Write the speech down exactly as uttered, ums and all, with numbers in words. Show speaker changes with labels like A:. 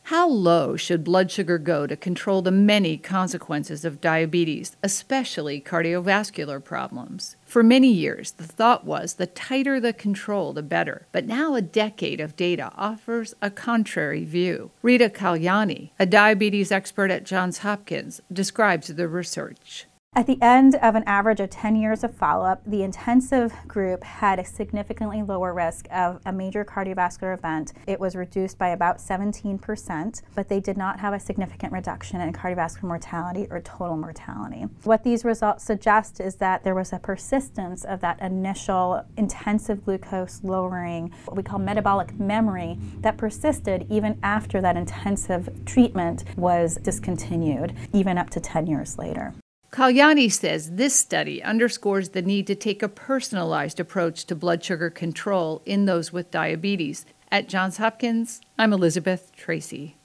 A: How low should blood sugar go to control the many consequences of diabetes, especially cardiovascular problems? For many years, the thought was the tighter the control, the better. But now a decade of data offers a contrary view. Rita Kalyani, a diabetes expert at Johns Hopkins, describes the research.
B: At the end of an average of ten years of follow-up, the intensive group had a significantly lower risk of a major cardiovascular event. It was reduced by about seventeen percent, but they did not have a significant reduction in cardiovascular mortality or total mortality. What these results suggest is that there was a persistence of that initial intensive glucose lowering, what we call metabolic memory, that persisted even after that intensive treatment was discontinued, even up to ten years later.
A: Kalyani says this study underscores the need to take a personalized approach to blood sugar control in those with diabetes. At Johns Hopkins, I'm Elizabeth Tracy.